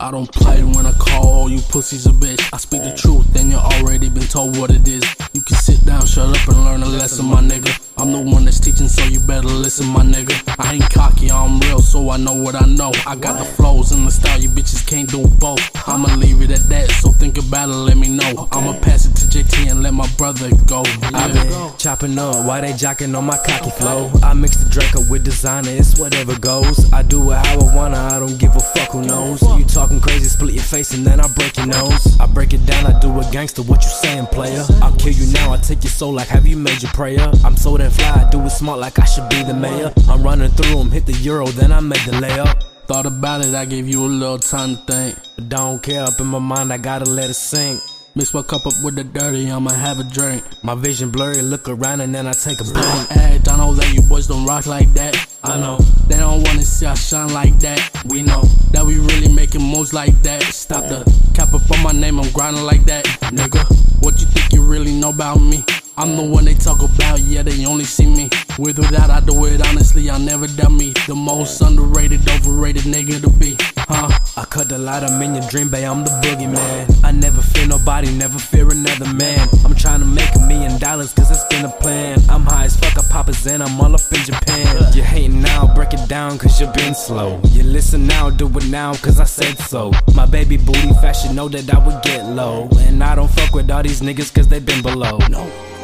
I don't play when I call all you pussies a bitch. I speak the truth, then you already been told what it is. You can sit down, shut up, and learn a lesson, my nigga. I'm the one that's teaching, so you better listen, my nigga. I ain't cocky, I'm real, so I know what I know. I got the flows and the style, you bitches can't do both. I'ma leave it at that, so think about it, let me know. I'ma pass it to JT and let my brother go. I been chopping up while they jocking on my cocky flow. I mix the drink up with designer, it's whatever goes. I do it how I wanna, I don't give a fuck who knows. You talking crazy, split your face and then I break your nose. I break it down, I do it gangster, what you saying, player? I'll kill you now, I take your soul like have you made your prayer? I'm so damn fly, I do it smart like I should be the mayor. I'm running through them, hit the euro, then I make the layup. Thought about it, I gave you a little time to think. But don't care, up in my mind, I gotta let it sink. Mix my cup up with the dirty, I'ma have a drink. My vision blurry, look around and then I take a break. Act, I know that you boys don't rock like that. I know they don't wanna see us shine like that. We know that we really making moves like that. Stop the cap up on my name, I'm grinding like that. Nigga, what you think you really know about me? I'm the one they talk about, yeah, they only see me. With or without, I do it honestly, I never doubt me. The most underrated, overrated nigga to be, huh? I cut the light, I'm in your dream, babe, I'm the boogeyman. I never fear nobody, never fear another man. I'm trying to make $1 million, cause it's been a plan. I'm high as fuck, I pop a Zen, I'm all up in Japan. You hating now, break it down, cause you been slow. You listen now, do it now, cause I said so. My baby booty fast, you know that I would get low. And I don't fuck with all these niggas, cause they been below. No.